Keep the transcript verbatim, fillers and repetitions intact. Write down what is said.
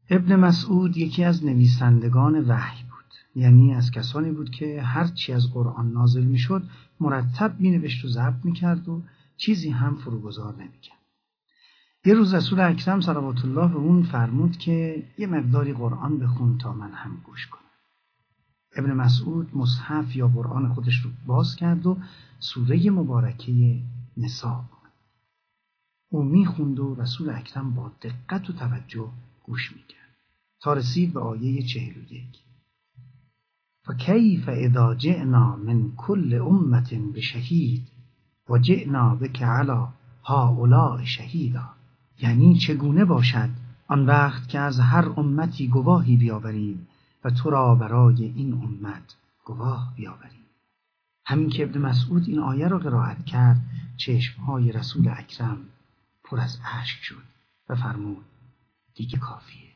ابن مسعود یکی از نویسندگان وحی بود، یعنی از کسانی بود که هر چی از قرآن نازل میشد مرتب مینوشت و ضبط میکرد و چیزی هم فروگذار نمیکرد. یه روز رسول اکرم صلوات الله به اون فرمود که یه مقداری قرآن بخون تا من هم گوش کنم. ابن مسعود مصحف یا قرآن خودش رو باز کرد و سوره مبارکه نساء او میخوند و رسول اکرم با دقت و توجه گوش میکرد تا رسید به آیه چهل و یک. فکیف اذا جئنا من کل امة بشهید و جئنا بک علی هؤلاء شهیدا، یعنی چگونه باشد آن وقت که از هر امتی گواهی بیاوریم و تو را برای این امت گواه بیاوریم. همین که ابن مسعود این آیه را قرائت کرد چشمهای رسول اکرم پر از اشک شد و فرمود دیگه کافیه.